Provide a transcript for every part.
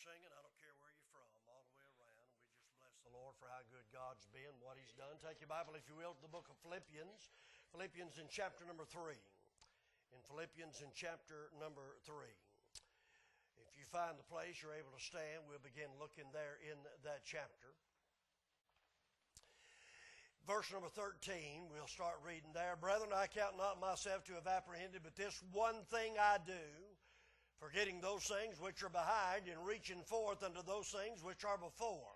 singing, I don't care where you're from, all the way around. We just bless the Lord for how good God's been, what He's done. Take your Bible, if you will, to the book of Philippians. Philippians in chapter number 3. In Philippians in chapter number 3. If you find the place you're able to stand, we'll begin looking there in that chapter. Verse number 13, we'll start reading there. Brethren, I count not myself to have apprehended, but this one thing I do, forgetting those things which are behind and reaching forth unto those things which are before.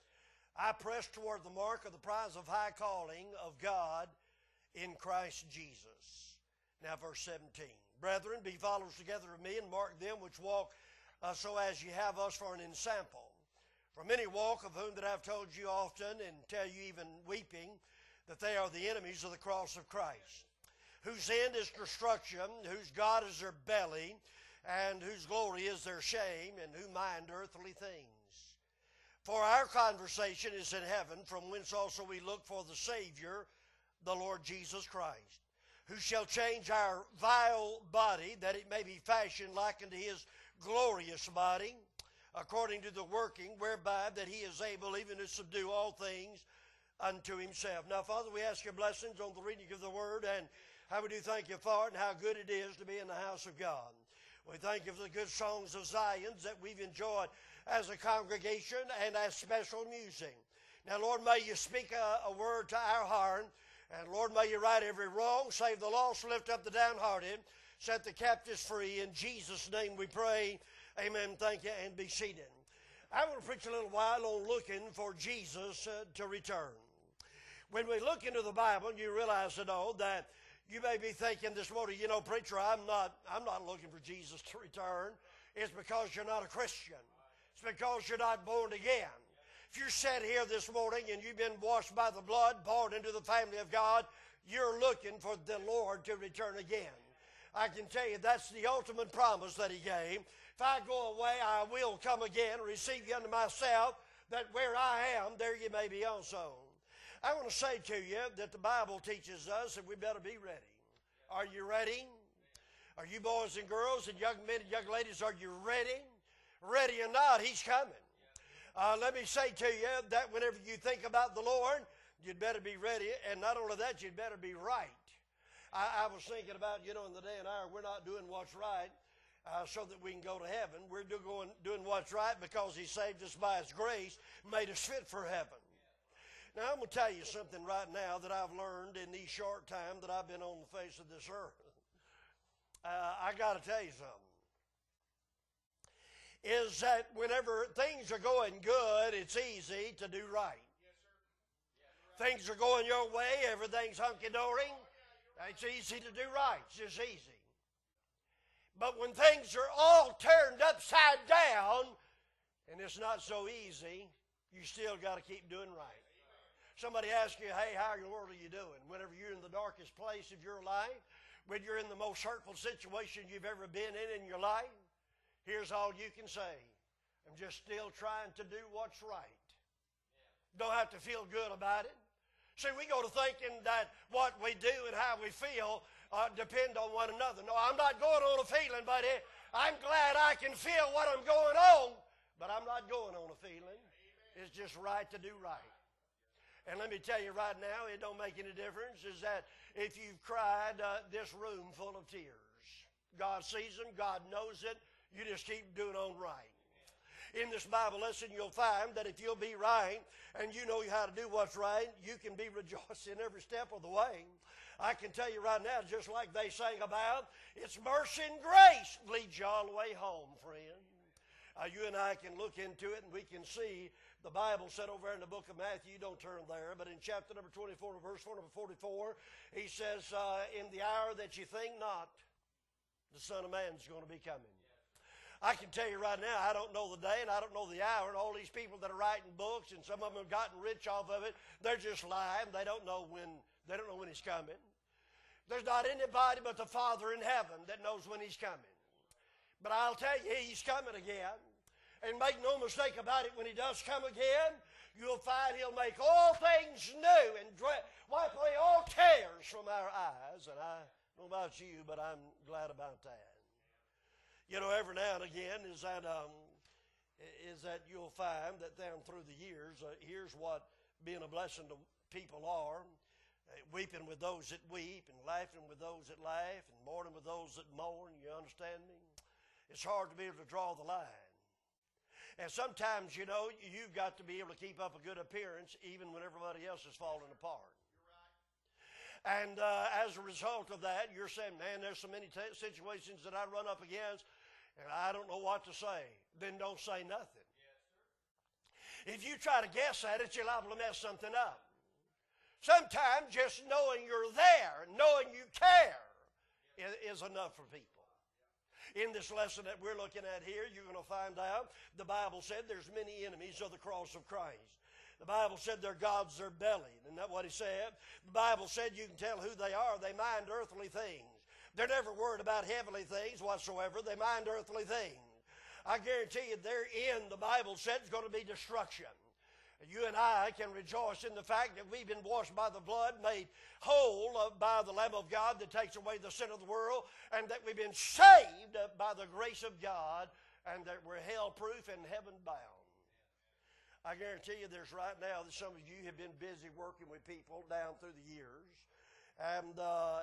I press toward the mark of the prize of high calling of God in Christ Jesus. Now verse 17. Brethren, be followers together of me, and mark them which walk so as ye have us for an ensample. For many walk, of whom that I have told you often, and tell you even weeping, that they are the enemies of the cross of Christ, whose end is destruction, whose God is their belly, and whose glory is their shame, and who mind earthly things. For our conversation is in heaven, from whence also we look for the Savior, the Lord Jesus Christ, who shall change our vile body, that it may be fashioned like unto his glorious body, according to the working whereby that he is able even to subdue all things unto himself. Now, Father, we ask your blessings on the reading of the word, and how we do thank you for it, and how good it is to be in the house of God. We thank you for the good songs of Zion that we've enjoyed as a congregation and as special music. Now, Lord, may you speak a word to our heart, and Lord, may you right every wrong, save the lost, lift up the downhearted, set the captives free. In Jesus' name we pray. Amen. Thank you, and be seated. I want to preach a little while on looking for Jesus to return. When we look into the Bible, you realize that you may be thinking this morning, you know, preacher, I'm not looking for Jesus to return. It's because you're not a Christian. It's because you're not born again. If you're sat here this morning and you've been washed by the blood, born into the family of God, you're looking for the Lord to return again. I can tell you that's the ultimate promise that he gave. If I go away, I will come again, receive you unto myself, that where I am, there you may be also. I want to say to you that the Bible teaches us that we better be ready. Are you ready? Are you boys and girls and young men and young ladies, are you ready? Ready or not, he's coming. Let me say to you that whenever you think about the Lord, you'd better be ready, and not only that, you'd better be right. I was thinking about, you know, in the day and hour, we're not doing what's right so that we can go to heaven. We're doing what's right because he saved us by his grace, made us fit for heaven. Now, I'm going to tell you something right now that I've learned in these short time that I've been on the face of this earth. I got to tell you something. Is that whenever things are going good, it's easy to do right. Yes, sir. Yeah, things are going your way, everything's hunky-dory. It's easy to do right. It's just easy. But when things are all turned upside down, and it's not so easy, you still got to keep doing right. Somebody asks you, hey, how in the world are you doing? Whenever you're in the darkest place of your life, when you're in the most hurtful situation you've ever been in your life, here's all you can say. I'm just still trying to do what's right. Don't have to feel good about it. See, we go to thinking that what we do and how we feel depend on one another. No, I'm not going on a feeling, buddy. I'm glad I can feel what I'm going on, but I'm not going on a feeling. It's just right to do right. And let me tell you right now, it don't make any difference, is that if you've cried this room full of tears, God sees them, God knows it, you just keep doing on right. In this Bible lesson, you'll find that if you'll be right and you know how to do what's right, you can be rejoicing every step of the way. I can tell you right now, just like they sang about, it's mercy and grace leads you all the way home, friend. You and I can look into it and we can see the Bible said over in the book of Matthew, don't turn there, but in chapter number 24, verse 4, number 44, he says, in the hour that you think not, the Son of Man's going to be coming. I can tell you right now, I don't know the day and I don't know the hour, and all these people that are writing books, and some of them have gotten rich off of it, they're just lying. They don't know when he's coming. There's not anybody but the Father in heaven that knows when he's coming. But I'll tell you, he's coming again. And make no mistake about it, when he does come again, you'll find he'll make all things new and wipe away all tears from our eyes. And I don't know about you, but I'm glad about that. You know, every now and again is that is that you'll find that down through the years, here's what being a blessing to people are. Weeping with those that weep, and laughing with those that laugh, and mourning with those that mourn. You understand me? It's hard to be able to draw the line. And sometimes, you know, you've got to be able to keep up a good appearance even when everybody else is falling apart. And as a result of that, you're saying, man, there's so many situations that I run up against, and I don't know what to say. Then don't say nothing. If you try to guess at it, you're liable to mess something up. Sometimes just knowing you're there, knowing you care, is enough for people. In this lesson that we're looking at here, you're going to find out the Bible said there's many enemies of the cross of Christ. The Bible said their gods are belly. Isn't that what he said? The Bible said you can tell who they are. They mind earthly things. They're never worried about heavenly things whatsoever. They mind earthly things. I guarantee you their end, the Bible said, is going to be destruction. You and I can rejoice in the fact that we've been washed by the blood, made whole by the Lamb of God that takes away the sin of the world, and that we've been saved by the grace of God, and that we're hell-proof and heaven-bound. I guarantee you there's right now that some of you have been busy working with people down through the years, and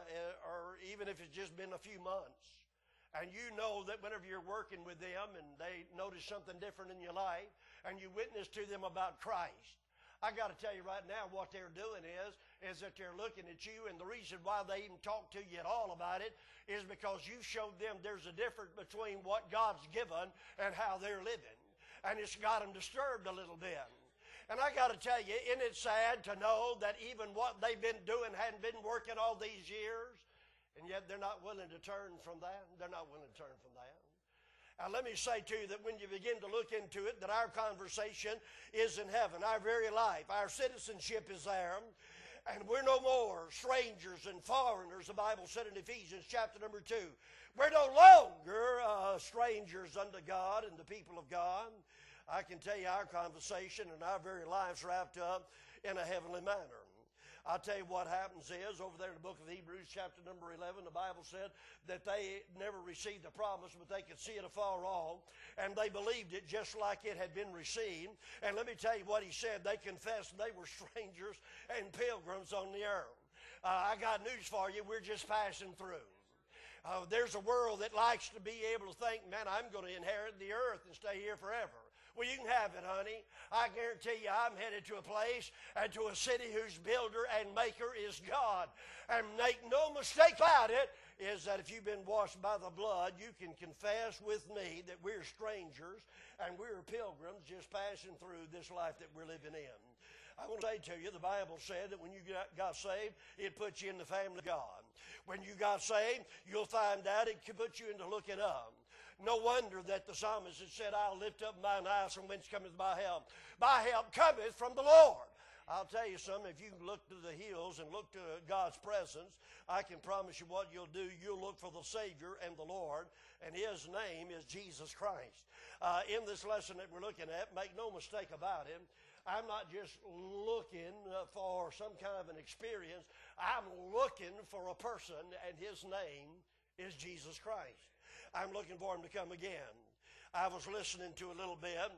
or even if it's just been a few months, and you know that whenever you're working with them and they notice something different in your life, and you witness to them about Christ, I got to tell you right now what they're doing is that they're looking at you, and the reason why they even talk to you at all about it is because you showed them there's a difference between what God's given and how they're living. And it's got them disturbed a little bit. And I got to tell you, isn't it sad to know that even what they've been doing hadn't been working all these years, and yet they're not willing to turn from that? They're not willing to turn from that. Now, let me say to you that when you begin to look into it, that our conversation is in heaven. Our very life, our citizenship is there. And we're no more strangers and foreigners, the Bible said in Ephesians chapter number 2. We're no longer strangers unto God and the people of God. I can tell you our conversation and our very lives wrapped up in a heavenly manner. I'll tell you what happens is, over there in the book of Hebrews, chapter number 11, the Bible said that they never received the promise, but they could see it afar off, and they believed it just like it had been received. And let me tell you what he said. They confessed they were strangers and pilgrims on the earth. I got news for you. We're just passing through. There's a world that likes to be able to think, man, I'm going to inherit the earth and stay here forever. Well, you can have it, honey. I guarantee you I'm headed to a place and to a city whose builder and maker is God. And make no mistake about it, is that if you've been washed by the blood, you can confess with me that we're strangers and we're pilgrims just passing through this life that we're living in. I want to say to you, the Bible said that when you got saved, it put you in the family of God. When you got saved, you'll find out it can put you into looking up. No wonder that the psalmist had said, I'll lift up mine eyes from whence cometh my help. My help cometh from the Lord. I'll tell you something, if you look to the hills and look to God's presence, I can promise you what you'll do. You'll look for the Savior and the Lord, and His name is Jesus Christ. In this lesson that we're looking at, make no mistake about it, I'm not just looking for some kind of an experience. I'm looking for a person, and His name is Jesus Christ. I'm looking for Him to come again. I was listening to a little bit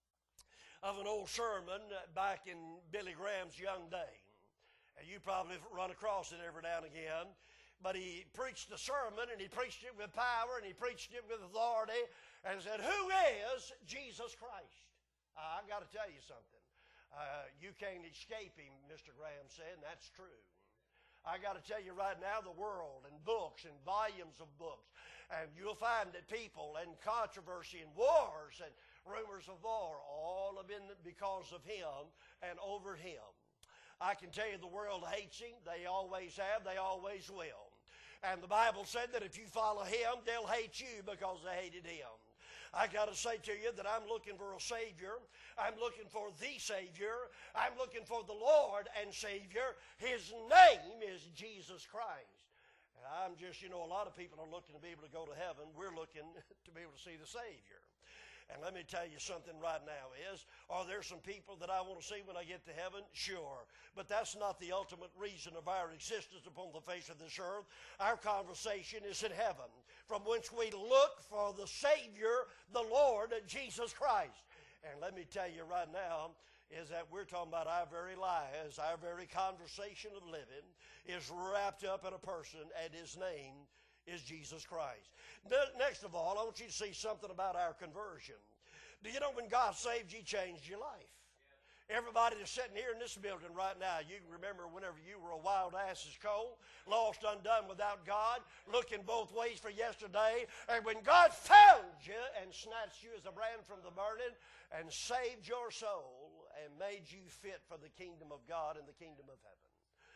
of an old sermon back in Billy Graham's young day. And you probably run across it every now and again. But he preached the sermon, and he preached it with power, and he preached it with authority, and said, who is Jesus Christ? I got to tell you something. You can't escape Him, Mr. Graham said, and that's true. I got to tell you right now, the world and books and volumes of books, and you'll find that people and controversy and wars and rumors of war all have been because of Him and over Him. I can tell you the world hates Him. They always have. They always will. And the Bible said that if you follow Him, they'll hate you because they hated Him. I got to say to you that I'm looking for a Savior. I'm looking for the Savior. I'm looking for the Lord and Savior. His name is Jesus Christ. And I'm just, a lot of people are looking to be able to go to heaven. We're looking to be able to see the Savior. And let me tell you something right now is, are there some people that I want to see when I get to heaven? Sure. But that's not the ultimate reason of our existence upon the face of this earth. Our conversation is in heaven, from whence we look for the Savior, the Lord, Jesus Christ. And let me tell you right now, is that we're talking about our very lives, our very conversation of living is wrapped up in a person, and his name is Jesus Christ. Next of all, I want you to see something about our conversion. Do you know when God saved you, changed your life? Everybody that's sitting here in this building right now, you remember whenever you were a wild ass's colt, lost, undone, without God, looking both ways for yesterday, and when God found you and snatched you as a brand from the burning and saved your soul and made you fit for the kingdom of God and the kingdom of heaven.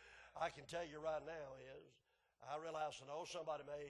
I can tell you right now is, I realize that somebody may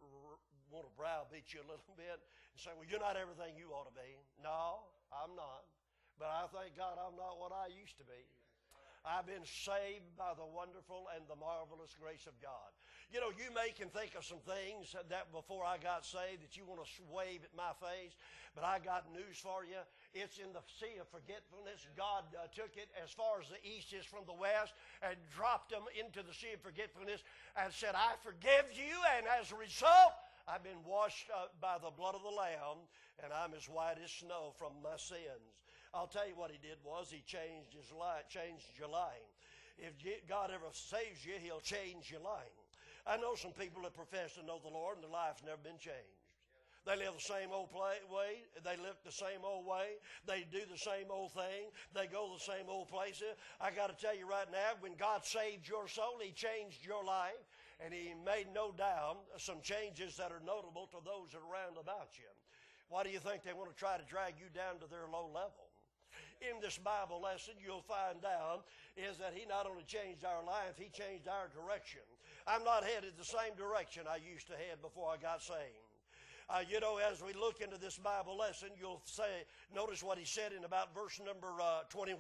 want to browbeat you a little bit and say, well, you're not everything you ought to be. No, I'm not. But I thank God I'm not what I used to be. I've been saved by the wonderful and the marvelous grace of God. You know, you may can think of some things that before I got saved that you want to wave at my face, but I got news for you. It's in the sea of forgetfulness. God took it as far as the east is from the west and dropped them into the sea of forgetfulness and said, I forgive you, and as a result, I've been washed by the blood of the Lamb, and I'm as white as snow from my sins. I'll tell you what he did was he changed his life, changed your life. If God ever saves you, he'll change your life. I know some people that profess to know the Lord and their life's never been changed. They live the same old way. They live the same old way. They do the same old thing. They go the same old places. I got to tell you right now, when God saved your soul, he changed your life. And he made no doubt some changes that are notable to those that are around about you. Why do you think they want to try to drag you down to their low level? In this Bible lesson, you'll find out is that he not only changed our life, he changed our direction. I'm not headed the same direction I used to head before I got saved. You know, as we look into this Bible lesson, you'll notice what he said in about verse number 21.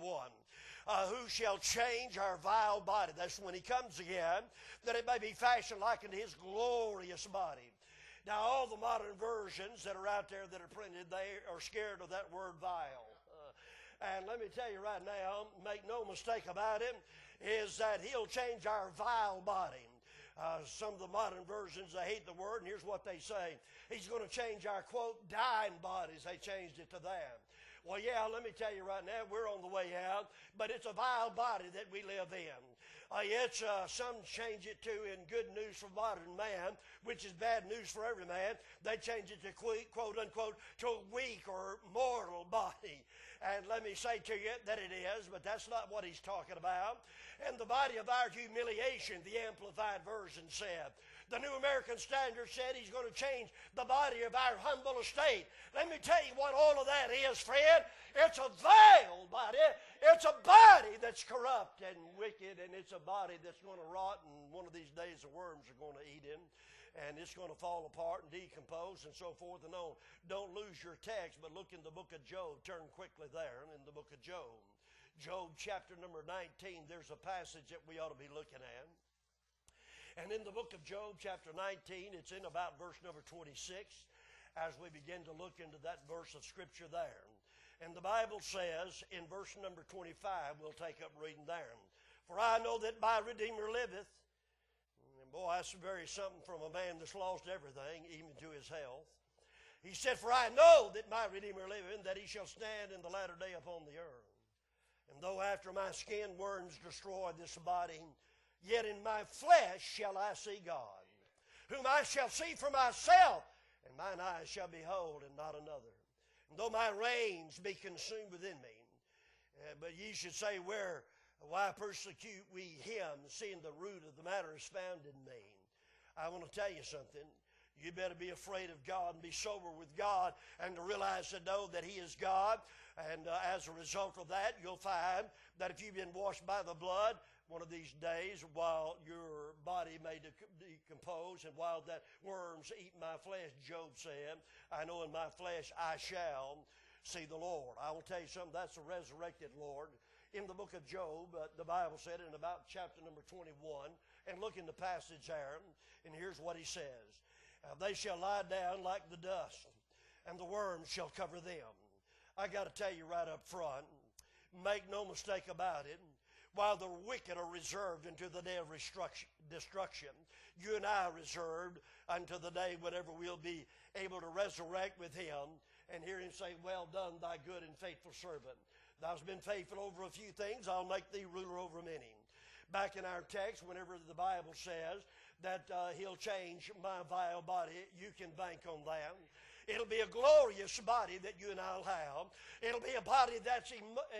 Who shall change our vile body? That's when he comes again, that it may be fashioned like unto his glorious body. Now, all the modern versions that are out there that are printed, they are scared of that word vile. And let me tell you right now, make no mistake about it, is that he'll change our vile body. Some of the modern versions, they hate the word, and here's what they say. He's going to change our, quote, dying bodies. They changed it to that. Well, yeah, let me tell you right now, we're on the way out, but it's a vile body that we live in. Some change it to, in good news for modern man, which is bad news for every man, they change it to, quote, unquote, to a weak or mortal body. And let me say to you that it is, but that's not what he's talking about. And the body of our humiliation, the Amplified Version said. The New American Standard said he's going to change the body of our humble estate. Let me tell you what all of that is, friend. It's a vile body. It's a body that's corrupt and wicked, and it's a body that's going to rot, and one of these days the worms are going to eat him. And it's going to fall apart and decompose and so forth and on. Don't lose your text, but look in the book of Job. Turn quickly there in the book of Job. Job chapter number 19, there's a passage that we ought to be looking at. And in the book of Job chapter 19, it's in about verse number 26 as we begin to look into that verse of Scripture there. And the Bible says in verse number 25, we'll take up reading there. For I know that my Redeemer liveth. Boy, that's very something from a man that's lost everything, even to his health. He said, for I know that my Redeemer liveth, that he shall stand in the latter day upon the earth. And though after my skin worms destroy this body, yet in my flesh shall I see God, whom I shall see for myself, and mine eyes shall behold, and not another. And though my reins be consumed within me, but ye should say, why persecute we him, seeing the root of the matter is found in me? I want to tell you something. You better be afraid of God and be sober with God and to realize and know that he is God. And as a result of that, you'll find that if you've been washed by the blood, one of these days, while your body may decompose and while that worms eat my flesh, Job said, I know in my flesh I shall see the Lord. I will tell you something, that's a resurrected Lord. In the book of Job, the Bible said in about chapter number 21, and look in the passage there, and here's what he says. They shall lie down like the dust, and the worms shall cover them. I got to tell you right up front, make no mistake about it, while the wicked are reserved unto the day of destruction, you and I are reserved unto the day whenever we'll be able to resurrect with him and hear him say, well done, thy good and faithful servant. Thou hast been faithful over a few things, I'll make thee ruler over many. Back in our text, whenever the Bible says that he'll change my vile body, you can bank on that. It'll be a glorious body that you and I'll have. It'll be a body that's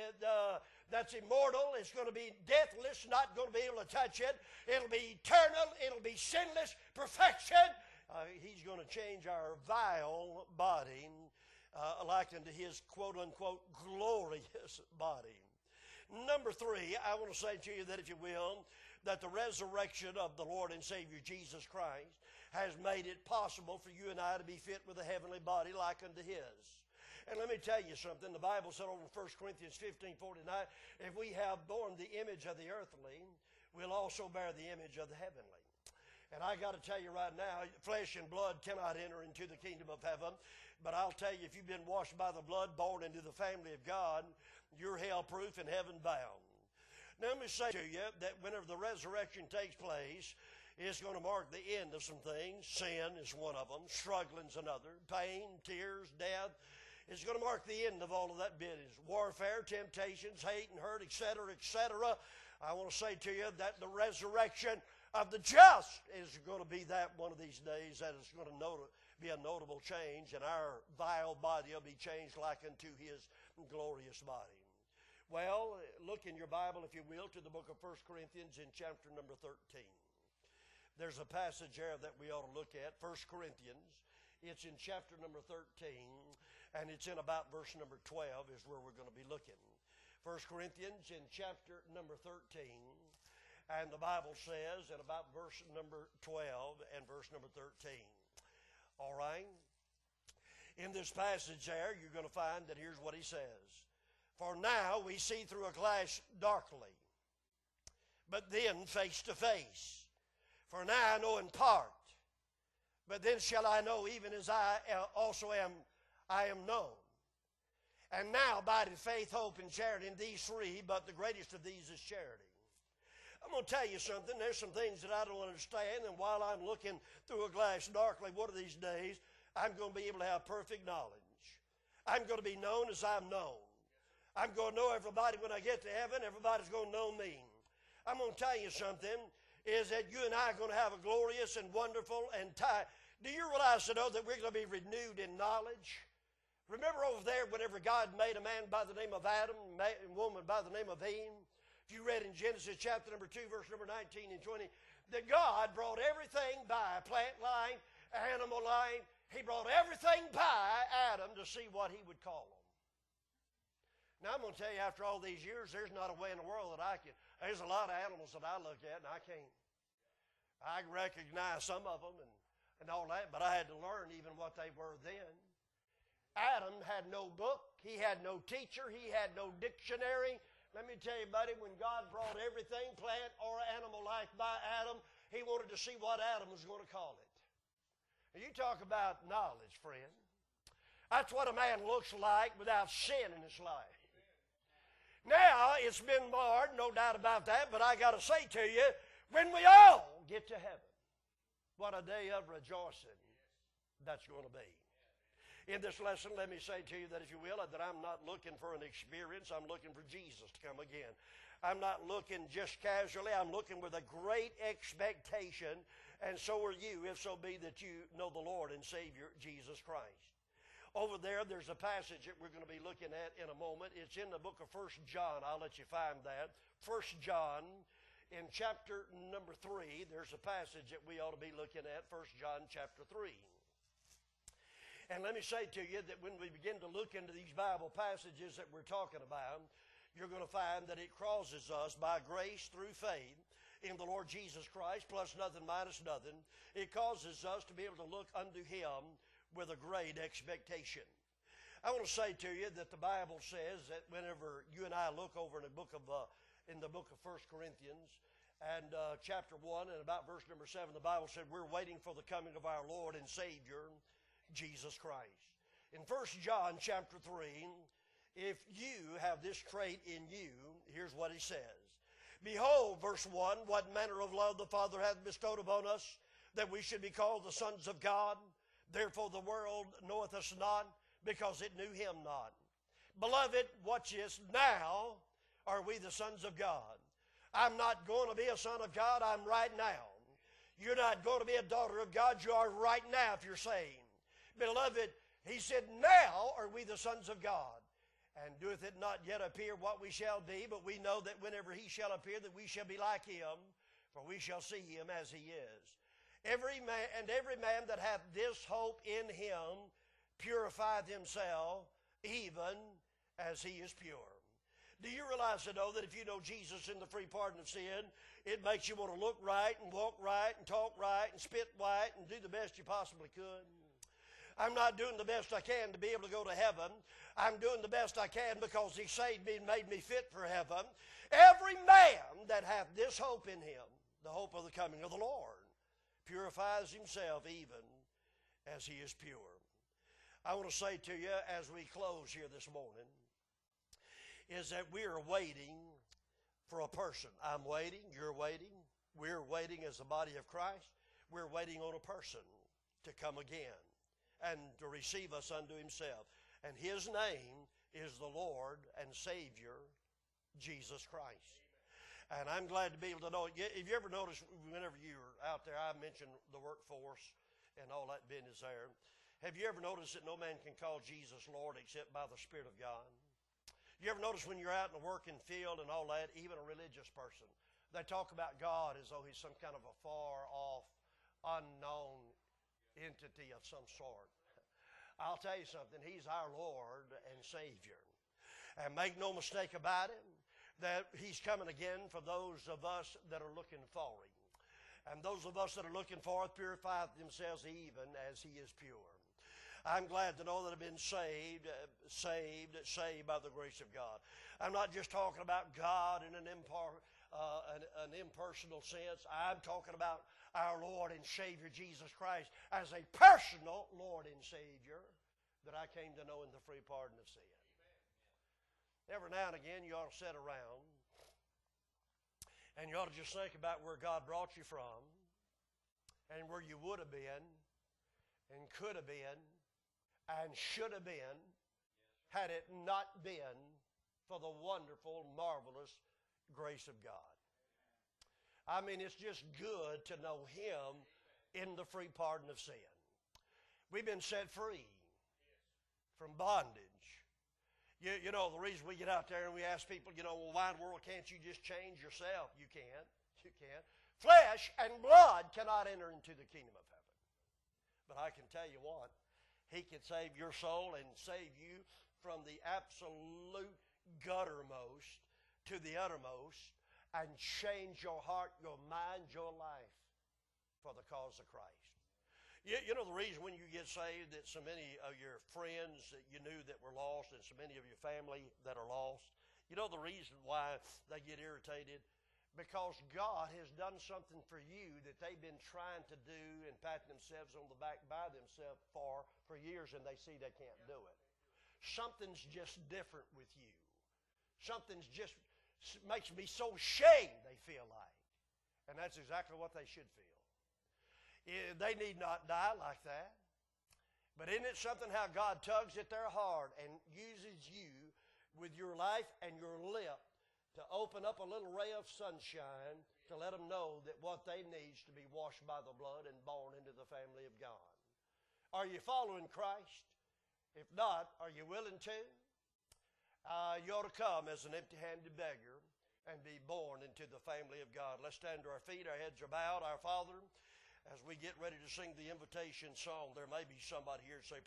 immortal. It's going to be deathless, not going to be able to touch it. It'll be eternal. It'll be sinless perfection. He's going to change our vile body like unto his quote-unquote glorious body. Number 3, I want to say to you that, if you will, that the resurrection of the Lord and Savior Jesus Christ has made it possible for you and I to be fit with a heavenly body like unto his. And let me tell you something. The Bible said over in 1 Corinthians 15:49, if we have borne the image of the earthly, we'll also bear the image of the heavenly. And I got to tell you right now, flesh and blood cannot enter into the kingdom of heaven. But I'll tell you, if you've been washed by the blood, born into the family of God, you're hell-proof and heaven-bound. Now, let me say to you that whenever the resurrection takes place, it's going to mark the end of some things. Sin is one of them. Struggling's another. Pain, tears, death. It's going to mark the end of all of that business. Warfare, temptations, hate and hurt, etc., etc. I want to say to you that the resurrection of the just is going to be that one of these days that is going to be a notable change, and our vile body will be changed like unto his glorious body. Well, look in your Bible, if you will, to the book of 1 Corinthians in chapter number 13. There's a passage there that we ought to look at, 1 Corinthians. It's in chapter number 13, and it's in about verse number 12 is where we're going to be looking. 1 Corinthians in chapter number 13, and the Bible says in about verse number 12 and verse number 13. All right? In this passage there, you're going to find that here's what he says. For now we see through a glass darkly, but then face to face. For now I know in part, but then shall I know even as I am known. And now abideth faith, hope, and charity, in these 3, but the greatest of these is charity. I'm going to tell you something. There's some things that I don't understand, and while I'm looking through a glass darkly, one of these days, I'm going to be able to have perfect knowledge. I'm going to be known as I'm known. I'm going to know everybody when I get to heaven. Everybody's going to know me. I'm going to tell you something, is that you and I are going to have a glorious and wonderful and do you realize that we're going to be renewed in knowledge? Remember over there whenever God made a man by the name of Adam and a woman by the name of Eve? If you read in Genesis chapter number 2, verse number 19 and 20, that God brought everything by, plant line, animal line. He brought everything by Adam to see what he would call them. Now, I'm going to tell you, after all these years, there's not a way in the world that I can. There's a lot of animals that I look at, and I can't. I recognize some of them and all that, but I had to learn even what they were then. Adam had no book. He had no teacher. He had no dictionary. Let me tell you, buddy, when God brought everything, plant or animal life, by Adam, he wanted to see what Adam was going to call it. Now, you talk about knowledge, friend. That's what a man looks like without sin in his life. Now, it's been marred, no doubt about that, but I got to say to you, when we all get to heaven, what a day of rejoicing that's going to be. In this lesson, let me say to you that, if you will, that I'm not looking for an experience. I'm looking for Jesus to come again. I'm not looking just casually. I'm looking with a great expectation, and so are you, if so be that you know the Lord and Savior, Jesus Christ. Over there, there's a passage that we're going to be looking at in a moment. It's in the book of 1 John. I'll let you find that. 1 John, in chapter number 3, there's a passage that we ought to be looking at, 1 John chapter 3. And let me say to you that when we begin to look into these Bible passages that we're talking about, you're going to find that it causes us by grace through faith in the Lord Jesus Christ, plus nothing minus nothing. It causes us to be able to look unto Him with a great expectation. I want to say to you that the Bible says that whenever you and I look over in the book of 1 Corinthians and chapter 1 and about verse number 7, the Bible said we're waiting for the coming of our Lord and Savior, Jesus Christ. In 1 John chapter 3, if you have this trait in you, here's what he says. Behold, verse 1, what manner of love the Father hath bestowed upon us, that we should be called the sons of God. Therefore the world knoweth us not, because it knew him not. Beloved, watch this, now are we the sons of God. I'm not going to be a son of God, I'm right now. You're not going to be a daughter of God, you are right now if you're saved. Beloved, he said, now are we the sons of God. And doeth it not yet appear what we shall be, but we know that whenever he shall appear, that we shall be like him, for we shall see him as he is. Every man that hath this hope in him purifieth himself, even as he is pure. Do you realize to know that if you know Jesus in the free pardon of sin, it makes you want to look right and walk right and talk right and spit right and do the best you possibly could? I'm not doing the best I can to be able to go to heaven. I'm doing the best I can because he saved me and made me fit for heaven. Every man that hath this hope in him, the hope of the coming of the Lord, purifies himself even as he is pure. I want to say to you as we close here this morning, is that we are waiting for a person. I'm waiting, you're waiting, we're waiting as the body of Christ. We're waiting on a person to come again and to receive us unto himself. And his name is the Lord and Savior, Jesus Christ. And I'm glad to be able to know. If you ever notice, whenever you're out there, I mentioned the workforce and all that business there. Have you ever noticed that no man can call Jesus Lord except by the Spirit of God? You ever notice when you're out in the working field and all that, even a religious person, they talk about God as though he's some kind of a far-off, unknown entity of some sort. I'll tell you something, he's our Lord and Savior. And make no mistake about it, that he's coming again for those of us that are looking for him. And those of us that are looking for it purify themselves even as he is pure. I'm glad to know that I've been saved by the grace of God. I'm not just talking about God in an impersonal sense. I'm talking about our Lord and Savior Jesus Christ as a personal Lord and Savior that I came to know in the free pardon of sin. Every now and again you ought to sit around and you ought to just think about where God brought you from and where you would have been and could have been and should have been had it not been for the wonderful, marvelous grace of God. I mean, it's just good to know him in the free pardon of sin. We've been set free from bondage. You know, the reason we get out there and we ask people, well, why in the world can't you just change yourself? You can't. You can't. Flesh and blood cannot enter into the kingdom of heaven. But I can tell you what, he can save your soul and save you from the absolute guttermost to the uttermost and change your heart, your mind, your life for the cause of Christ. You know the reason when you get saved that so many of your friends that you knew that were lost and so many of your family that are lost, you know the reason why they get irritated? Because God has done something for you that they've been trying to do and patting themselves on the back by themselves for years, and they see they can't do it. Something's just different with you. Something's just makes me so ashamed, they feel like. And that's exactly what they should feel. They need not die like that. But isn't it something how God tugs at their heart and uses you with your life and your lip to open up a little ray of sunshine to let them know that what they need is to be washed by the blood and born into the family of God. Are you following Christ? If not, are you willing to? You ought to come as an empty-handed beggar and be born into the family of God. Let's stand to our feet, our heads are bowed. Our Father, as we get ready to sing the invitation song, there may be somebody here to say,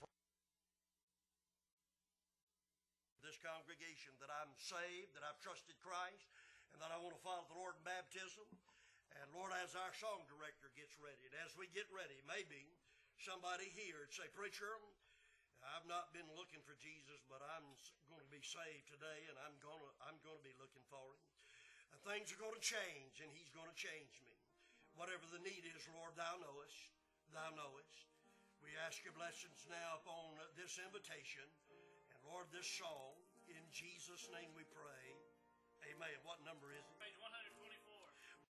this congregation, that I'm saved, that I've trusted Christ, and that I want to follow the Lord in baptism. And Lord, as our song director gets ready, and as we get ready, maybe somebody here would say, preacher, I've not been looking for Jesus, but I'm going to be saved today, and I'm going to be looking for him. And things are going to change, and he's going to change me. Whatever the need is, Lord, thou knowest. Thou knowest. We ask your blessings now upon this invitation. And Lord, this song, in Jesus' name we pray. Amen. What number is it? Page